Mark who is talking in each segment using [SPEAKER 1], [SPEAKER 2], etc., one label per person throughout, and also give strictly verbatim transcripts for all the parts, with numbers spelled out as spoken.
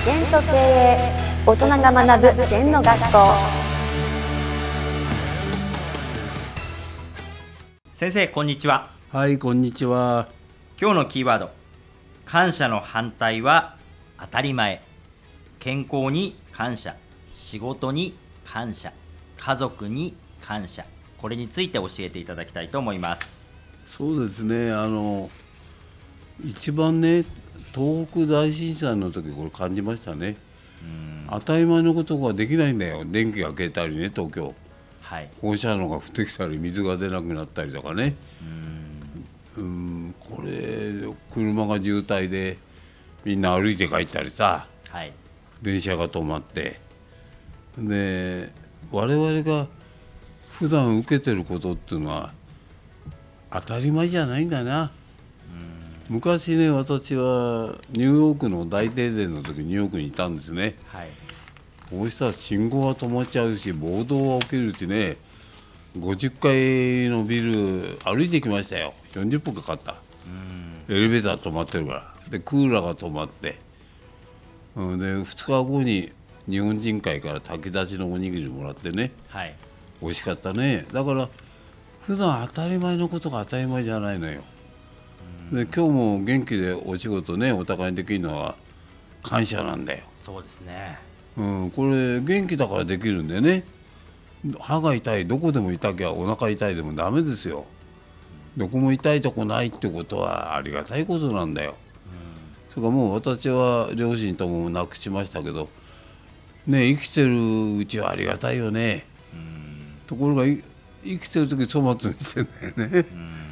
[SPEAKER 1] 全と経営、大人が学ぶ全の学校。
[SPEAKER 2] 先生こんにちは。
[SPEAKER 3] はい、こんにちは。
[SPEAKER 2] 今日のキーワード、感謝の反対は当たり前。健康に感謝、仕事に感謝、家族に感謝、これについて教えていただきたいと思います。
[SPEAKER 3] そうですね、あの一番ね、東北大震災の時これ感じましたね。うん当たり前のことができないんだよ。電気が消えたりね、東京、
[SPEAKER 2] はい、
[SPEAKER 3] 放射能が降ってきたり水が出なくなったりとかね。
[SPEAKER 2] うん
[SPEAKER 3] うんこれ車が渋滞でみんな歩いて帰ったりさ、
[SPEAKER 2] はい、
[SPEAKER 3] 電車が止まって、で我々が普段受けてることっていうのは当たり前じゃないんだな。昔ね、私はニューヨークの大停電の時ニューヨークにいたんですね。
[SPEAKER 2] はい、
[SPEAKER 3] こうしたら信号が止まっちゃうし暴動が起きるしね、ごじゅっかいのビル歩いてきましたよ。よんじゅっぷんかかった。エレベーター止まってるから。でクーラーが止まって、うん、でふつかごに日本人会から炊き出しのおにぎりもらってね、
[SPEAKER 2] はい、
[SPEAKER 3] 美味しかったね。だから普段当たり前のことが当たり前じゃないのよ。で今日も元気でお仕事ね、お互いにできるのは感謝なんだよ。
[SPEAKER 2] そうですね、
[SPEAKER 3] うん、これ元気だからできるんでね。歯が痛い、どこでも痛きゃお腹痛いでもダメですよ。どこも痛いとこないってことはありがたいことなんだよ。それからもう私は両親とも亡くしましたけどね、生きてるうちはありがたいよね。ところが生きてる時粗末にしてんだよね。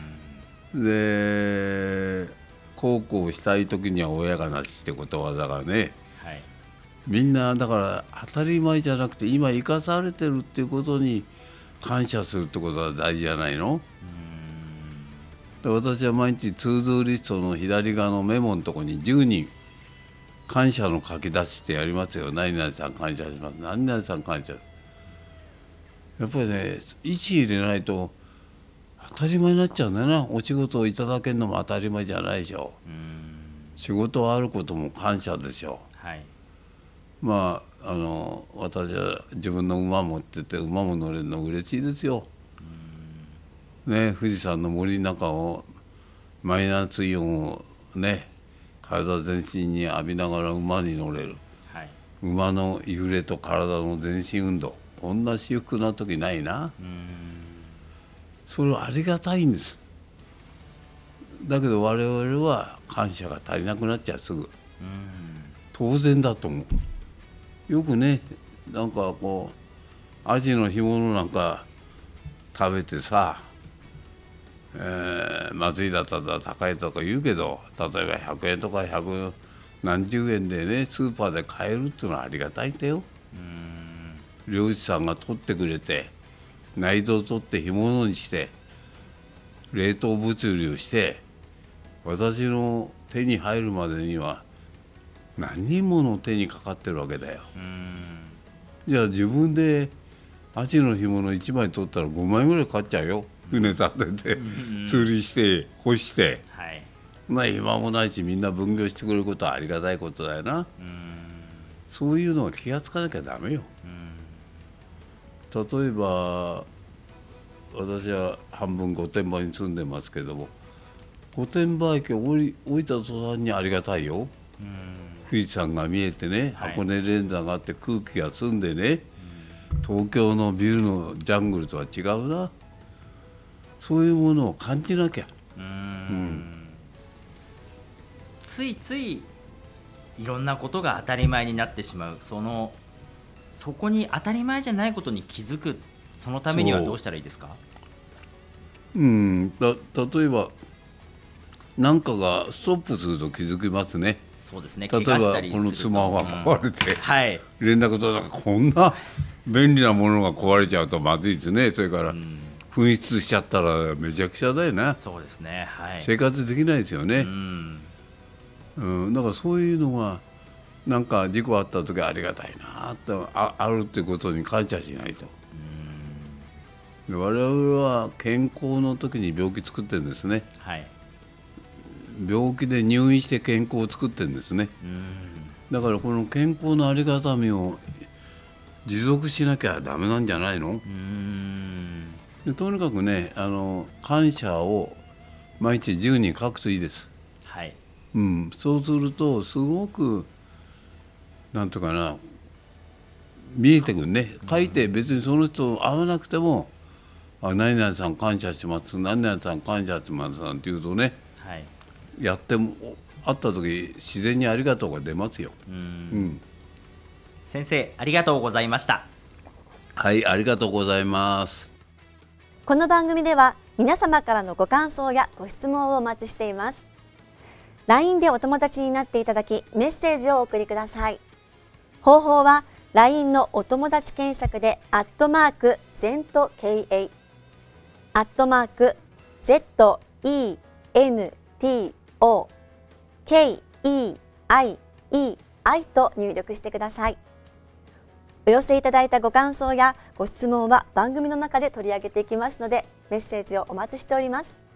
[SPEAKER 3] で孝行したい時には親がなしってことわざがね、
[SPEAKER 2] はい、
[SPEAKER 3] みんなだから当たり前じゃなくて今生かされてるっていうことに感謝するってことは大事じゃないの。で私は毎日ツーズーリストの左側のメモのところにじゅうにん感謝の書き出ししてやりますよ。何々さん感謝します、何々さん感謝。やっぱりね、意思入れないと当たり前になっちゃうんだよな。お仕事をいただけるのも当たり前じゃないでしょ。仕事はあることも感謝でしょ。
[SPEAKER 2] はい、
[SPEAKER 3] まああの私は自分の馬持ってて馬も乗れるの嬉しいですよ。ね、富士山の森の中をマイナスイオンをね体全身に浴びながら馬に乗れる、
[SPEAKER 2] はい、
[SPEAKER 3] 馬の揺れと体の全身運動、こんな至福な時ないな。それはありがたいんです。だけど我々は感謝が足りなくなっちゃう。すぐ当然だと思う。よくね、なんかこうアジの干物なんか食べてさ、えー、まずいだったら高いとか言うけど、例えばひゃくえんとか百何十円でねスーパーで買えるっていうのはありがたいんだよ。漁師さんが取ってくれて内臓を取って干物にして冷凍物流して私の手に入るまでには何人もの手にかかってるわけだよ。じゃあ自分でアジの干物いちまい取ったらごまんえんぐらいかかっちゃうよ。船立てて釣りして干して、はい、まあ今もないしみんな分業してくれることはありがたいことだよな。そういうのは気がつかなきゃダメよ。例えば私は半分御殿場に住んでますけども、御殿場駅を降り降りた途端にありがたいよ。富士山が見えてね、箱根連山があって空気が澄んでね、東京のビルのジャングルとは違うな。そういうものを感じなきゃ。うーん、うん、
[SPEAKER 2] ついついいろんなことが当たり前になってしまう。そのそこに当たり前じゃないことに気づく、そのためにはどうしたらいいですか？
[SPEAKER 3] う、うん、た例えば何かがストップすると気づきますね。
[SPEAKER 2] そうですね。
[SPEAKER 3] 例えばこのスマホが壊れて、うんはい、連絡となんかこんな便利なものが壊れちゃうとまずいですね。それから、うん紛失しちゃったらめちゃくちゃだよな。
[SPEAKER 2] そうですね、はい、
[SPEAKER 3] 生活できないですよね。うん、うん、だからそういうのがなんか事故あった時ありがたいなって あ, あるっていうことに感謝しないと。うん我々は健康の時に病気作ってるんですね。はい、病気で入院して健康を作ってるんですね。うんだからこの健康のありがたみを持続しなきゃダメなんじゃないの。
[SPEAKER 2] うーん
[SPEAKER 3] でとにかくね、あの感謝を毎日じゅうにん書くといいです。
[SPEAKER 2] はい。
[SPEAKER 3] うん、そうするとすごくなんとかな見えてくるね。書いて別にその人会わなくても、あ、何々さん感謝します、何々さん感謝しますなんて言うとね、
[SPEAKER 2] はい。
[SPEAKER 3] やっても会った時自然にありがとうが出ますよ。
[SPEAKER 2] うーん
[SPEAKER 3] うん
[SPEAKER 2] 先生ありがとうございました。
[SPEAKER 3] はい、ありがとうございます。
[SPEAKER 1] この番組では皆様からのご感想やご質問をお待ちしています。ライン でお友達になっていただきメッセージをお送りください。方法は ライン のお友達検索でアットマーク ゼント ケーエー アットマーク ゼット イー エヌ ティー オー ケー イー アイ イー アイ と入力してください。お寄せいただいたご感想やご質問は番組の中で取り上げていきますので、メッセージをお待ちしております。